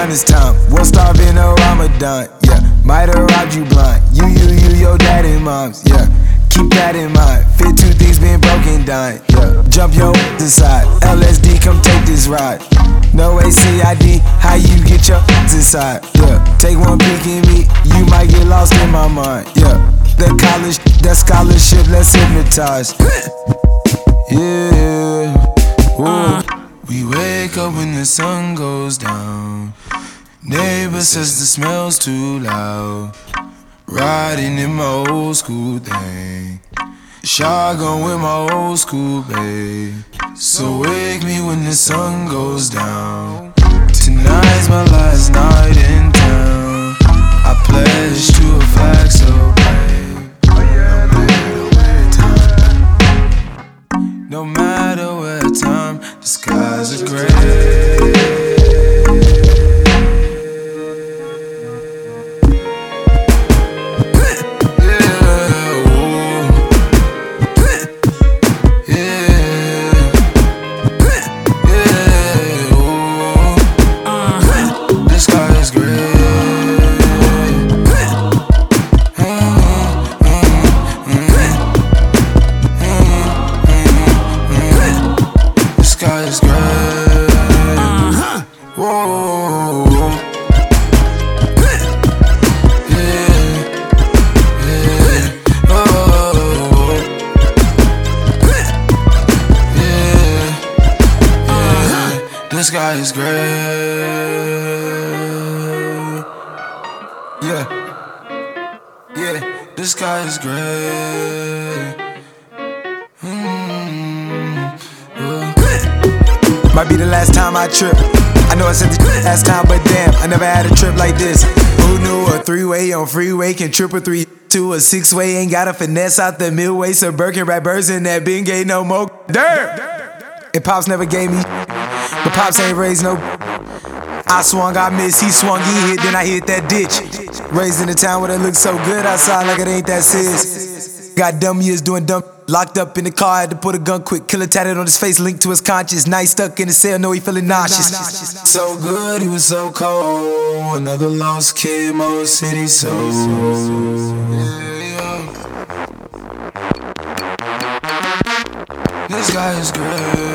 it's time. Won't starve in a Ramadan, yeah. Might have robbed you blind. You, your dad and moms, yeah. Keep that in mind. Fit two things being broken down, yeah. Jump your inside. LSD, come take this ride. No ACID, how you get your inside, yeah. Take one peek in me, you might get lost in my mind, yeah. That college, that scholarship, let's hypnotize. Yeah. Ooh. We wake up when the sun goes down. Neighbor says the smell's too loud. Riding in my old school thing. Shotgun with my old school babe. So wake me when the sun goes down. Tonight's my last night in town. I pledge to a flag so brave. No matter what time, the skies are gray. The sky is gray. Yeah, yeah, the sky is gray. Might be the last time I trip. I know I said the last time, but damn, I never had a trip like this. Who knew a three-way on freeway can trip a 3 to a 6-way? Ain't got a finesse out the midway. So Birkin rappers in that Bengay no more. Damn! And Pops never gave me, but Pops ain't raised no. I swung, I missed, he swung, he hit, then I hit that ditch. Raised in a town where it looks so good outside like it ain't that serious. Got dumb years doing dumb. Locked up in the car, had to put a gun quick. Killer tatted on his face, linked to his conscience. Night stuck in the cell, know he feeling nauseous. So good, he was so cold. Another lost kid, Mo City soul. This guy is great.